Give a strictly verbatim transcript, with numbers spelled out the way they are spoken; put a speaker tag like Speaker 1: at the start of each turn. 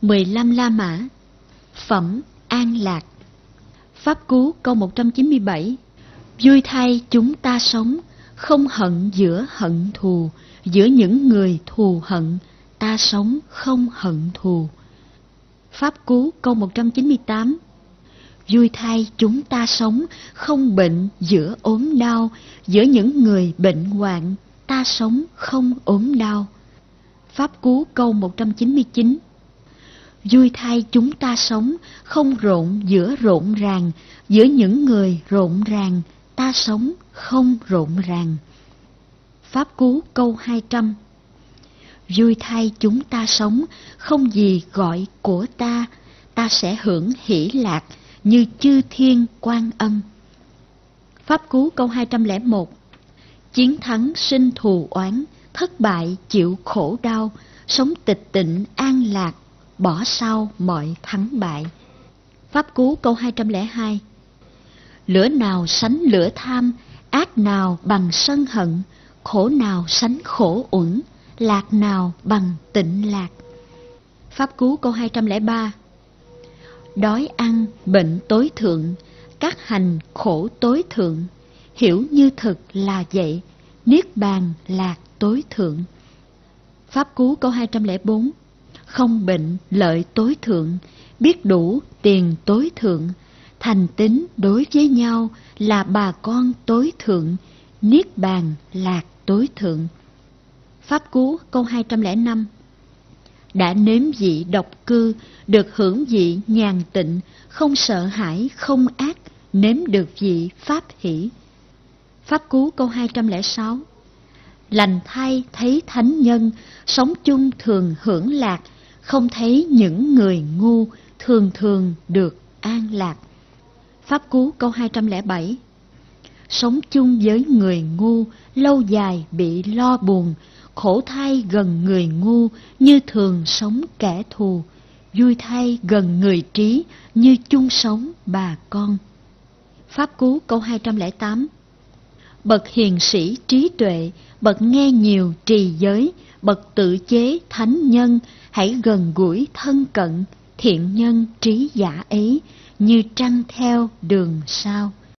Speaker 1: mười lăm La Mã. Phẩm An Lạc. Pháp Cú câu một trăm chín mươi bảy. Vui thay chúng ta sống, không hận giữa hận thù, giữa những người thù hận, ta sống không hận thù. Pháp Cú câu một trăm chín mươi tám. Vui thay chúng ta sống, không bệnh giữa ốm đau, giữa những người bệnh hoạn, ta sống không ốm đau. Pháp Cú câu một trăm chín mươi chín. Vui thay chúng ta sống, không rộn giữa rộn ràng, giữa những người rộn ràng, ta sống không rộn ràng. Pháp Cú câu hai trăm. Vui thay chúng ta sống, không gì gọi của ta, ta sẽ hưởng hỷ lạc như chư thiên Quan Âm. Pháp Cú câu hai trăm lẻ một. Chiến thắng sinh thù oán, thất bại chịu khổ đau, sống tịch tịnh an lạc, bỏ sau mọi thắng bại. Pháp Cú câu hai trăm lẻ hai. Lửa nào sánh lửa tham, ác nào bằng sân hận, khổ nào sánh khổ uẩn, lạc nào bằng tịnh lạc. Pháp Cú câu hai trăm lẻ ba. Đói ăn bệnh tối thượng, các hành khổ tối thượng, hiểu như thực là vậy, niết bàn lạc tối thượng. Pháp Cú câu hai trăm lẻ bốn. Không bệnh lợi tối thượng, biết đủ tiền tối thượng, thành tín đối với nhau là bà con tối thượng, niết bàn lạc tối thượng. Pháp Cú câu hai trăm lẻ năm. Đã nếm vị độc cư, được hưởng vị nhàn tịnh, không sợ hãi không ác, nếm được vị pháp hỷ. Pháp Cú câu hai trăm lẻ sáu. Lành thay thấy thánh nhân, sống chung thường hưởng lạc, không thấy những người ngu, thường thường được an lạc. Pháp Cú câu hai trăm lẻ bảy. Sống chung với người ngu, lâu dài bị lo buồn, khổ thay gần người ngu, như thường sống kẻ thù, vui thay gần người trí, như chung sống bà con. Pháp Cú câu hai trăm lẻ tám. Bậc hiền sĩ trí tuệ, bậc nghe nhiều trì giới, bậc tự chế thánh nhân, hãy gần gũi thân cận, thiện nhân trí giả ấy, như trăng theo đường sao.